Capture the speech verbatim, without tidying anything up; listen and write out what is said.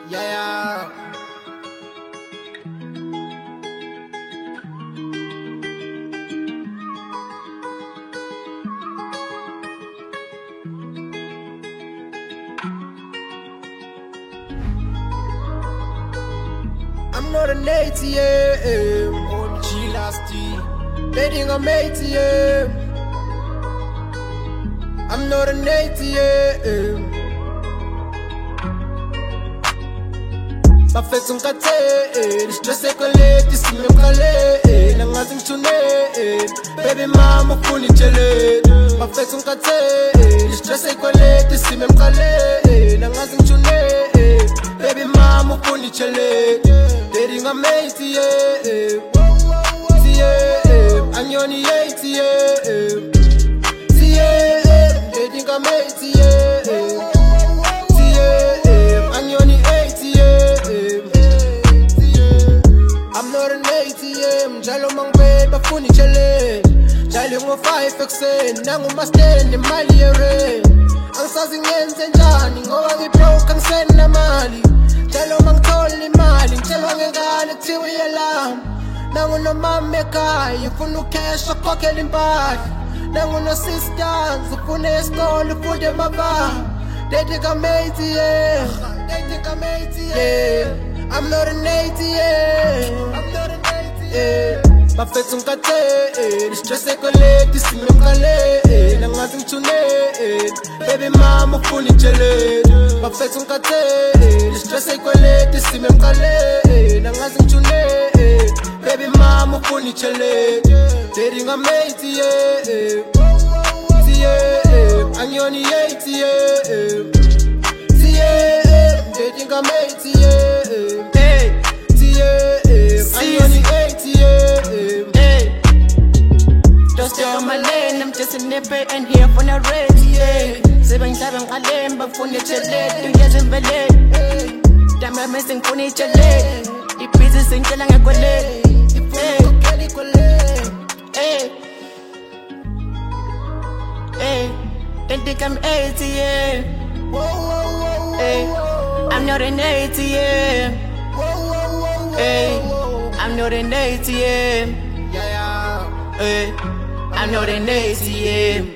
Yeah, yeah. I'm not an A T M, on G last year, betting I'm A T M. I'm not an A T M. Bafethu ngikhathele, stress ekweleti simemkhalele, nangazi ngithunele, baby mama ufuna itshelele. Bafethu ngikhathele, stress ekweleti simemkhalele, nangazi ngithunele, baby mama ufuna itshelele. Dating I'm A T M, T M, anyoni A T M, T M, dating I'm A T M, T M, anyoni A T M. I'm not an A T M, njalo mangibeba bafuna itshelele, njalo ngo five ekuseni nanguma stand imali yerent. Angisazi ngenze njani ngoba ngibroke angisenamali, njalo mangithola imali ngitshelwa ngengane kuthiwa iyalama. Nangunomama ekhaya ufuna ucash akhokhela impahla, nanguno-sisters ufuna esitolo ufunde amabala. Dating I'm A T M, dating I'm A T M. I'm not an A T M, I'm not an A T M. Bafethu ngikhathele, stress ekweleti simemkhalele, nangazi ngithunele, baby mama ufuna itshelele. Bafethu ngikhathele, stress ekweleti simemkhalele, nangazi ngithunele, baby mama ufuna itshelele. Dating I'm A T M, T M, anyoni A T M, T M, dating I'm A T M, hey, T M, anyoni A T M, hey. Just stay on my lane, I'm just a nipper and here for the red, yeah. Seven seven alem, but for the chalet, two years in ballet. Damn, I'm missing for the chalet. The pieces in Jalang and Qualet. Hey, hey, don't think I'm A T M. Hey, I'm not an A T M. Hey, I'm not an A T M. Yeah, yeah. Hey, I'm not an A T M.